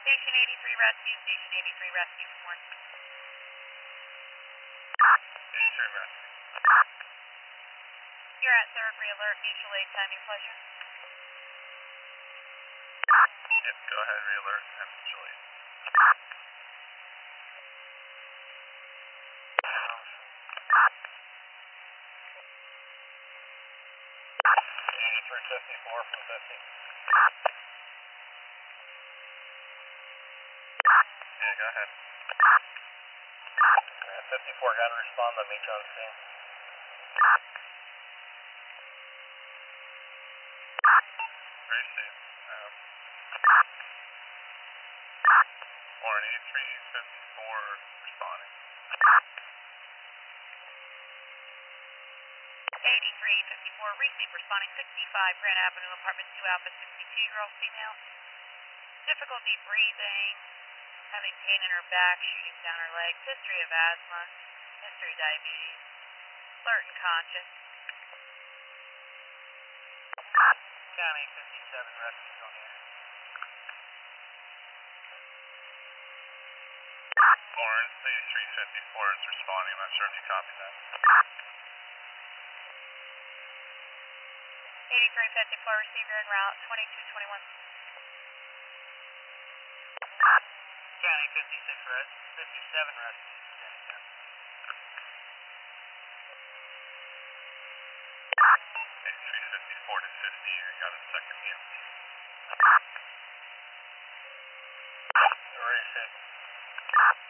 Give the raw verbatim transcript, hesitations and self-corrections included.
Station eighty-three Rescue, Station eighty-three Rescue, good morning. eighty-three Rescue. You're at third re-alert, mutual aid timing pleasure. Yep, go ahead, re-alert, and mutual aid. eighty-three fifty-four from fifty. Yeah, go ahead. Uh, fifty-four got to respond, let me on scene. Very safe. Um, Warren, eighty-three fifty-four responding. eighty-three fifty-four, receive responding sixty-five Grand Avenue, apartment two Alpha, sixty-two-year-old female. Difficulty breathing, having pain in her back, shooting down her legs, history of asthma, history of diabetes, alert and conscious. County fifty-seven rescues on air. Warren, eighty-three fifty-four is responding. I'm not sure if you copied that. eighty-three fifty-four, receiver en route, twenty-two twenty-one. County fifty-six res, fifty-seven rescues standing down. eighty-three fifty-four to fifty, you got a second E M T. Very safe.